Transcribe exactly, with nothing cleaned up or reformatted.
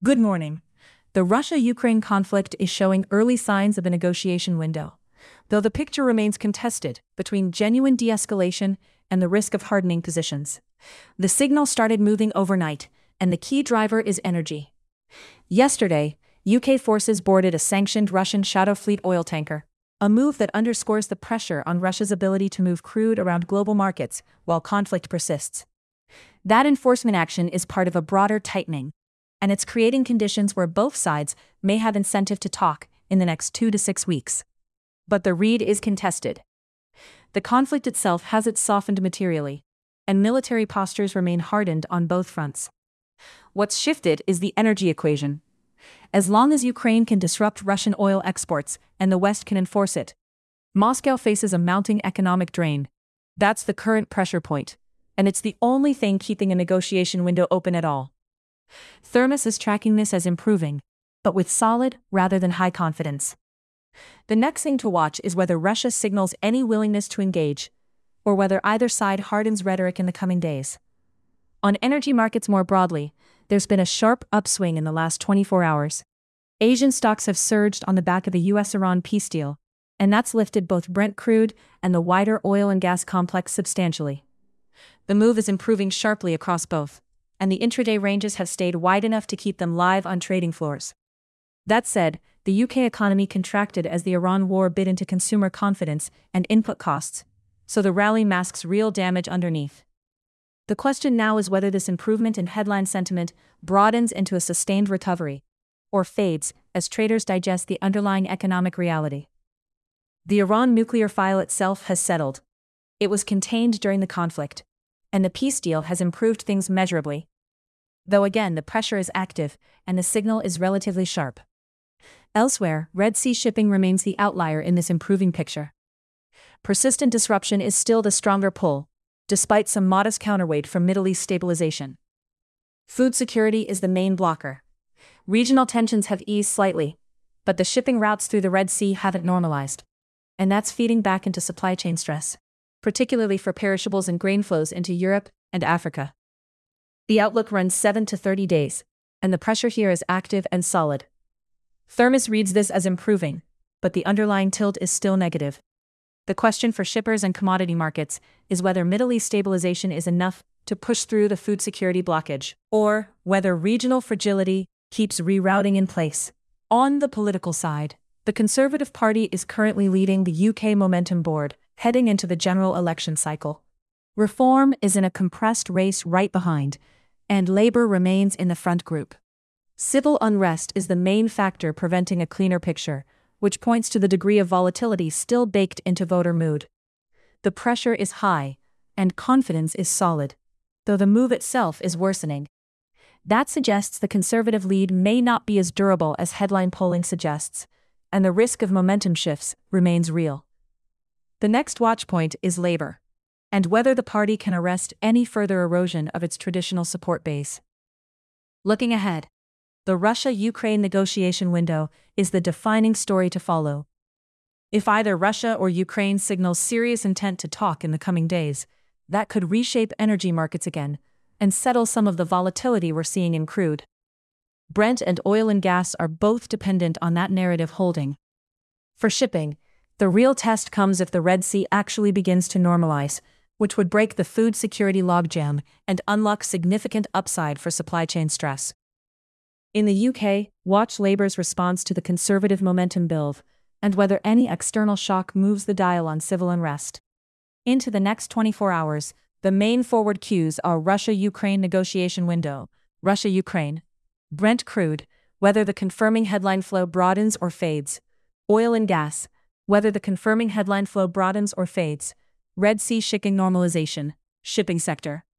Good morning. The Russia-Ukraine conflict is showing early signs of a negotiation window, though the picture remains contested between genuine de-escalation and the risk of hardening positions. The signal started moving overnight, and the key driver is energy. Yesterday, U K forces boarded a sanctioned Russian Shadow Fleet oil tanker, a move that underscores the pressure on Russia's ability to move crude around global markets while conflict persists. That enforcement action is part of a broader tightening, and it's creating conditions where both sides may have incentive to talk in the next two to six weeks. But the read is contested. The conflict itself hasn't softened materially, and military postures remain hardened on both fronts. What's shifted is the energy equation. As long as Ukraine can disrupt Russian oil exports and the West can enforce it, Moscow faces a mounting economic drain. That's the current pressure point, and it's the only thing keeping a negotiation window open at all. Thermos is tracking this as improving, but with solid rather than high confidence. The next thing to watch is whether Russia signals any willingness to engage, or whether either side hardens rhetoric in the coming days. On energy markets more broadly, there's been a sharp upswing in the last twenty-four hours. Asian stocks have surged on the back of the U S Iran peace deal, and that's lifted both Brent crude and the wider oil and gas complex substantially. The move is improving sharply across both, and the intraday ranges have stayed wide enough to keep them live on trading floors. That said, the U K economy contracted as the Iran war bit into consumer confidence and input costs, so the rally masks real damage underneath. The question now is whether this improvement in headline sentiment broadens into a sustained recovery, or fades as traders digest the underlying economic reality. The Iran nuclear file itself has settled. It was contained during the conflict, and the peace deal has improved things measurably. Though again, the pressure is active, and the signal is relatively sharp. Elsewhere, Red Sea shipping remains the outlier in this improving picture. Persistent disruption is still the stronger pull, despite some modest counterweight from Middle East stabilization. Food security is the main blocker. Regional tensions have eased slightly, but the shipping routes through the Red Sea haven't normalized, and that's feeding back into supply chain stress, particularly for perishables and grain flows into Europe and Africa. The outlook runs seven to thirty days, and the pressure here is active and solid. Thermos reads this as improving, but the underlying tilt is still negative. The question for shippers and commodity markets is whether Middle East stabilization is enough to push through the food security blockage, or whether regional fragility keeps rerouting in place. On the political side, the Conservative Party is currently leading the U K Momentum Board, heading into the general election cycle. Reform is in a compressed race right behind, and Labour remains in the front group. Civil unrest is the main factor preventing a cleaner picture, which points to the degree of volatility still baked into voter mood. The pressure is high, and confidence is solid, though the move itself is worsening. That suggests the Conservative lead may not be as durable as headline polling suggests, and the risk of momentum shifts remains real. The next watchpoint is Labour, and whether the party can arrest any further erosion of its traditional support base. Looking ahead, the Russia-Ukraine negotiation window is the defining story to follow. If either Russia or Ukraine signals serious intent to talk in the coming days, that could reshape energy markets again and settle some of the volatility we're seeing in crude. Brent and oil and gas are both dependent on that narrative holding. For shipping, the real test comes if the Red Sea actually begins to normalize, which would break the food security logjam and unlock significant upside for supply chain stress. In the U K, watch Labour's response to the Conservative momentum bill, and whether any external shock moves the dial on civil unrest. Into the next twenty-four hours, the main forward cues are Russia-Ukraine negotiation window, Russia-Ukraine, Brent crude, whether the confirming headline flow broadens or fades, oil and gas, whether the confirming headline flow broadens or fades, Red Sea shipping normalization, shipping sector.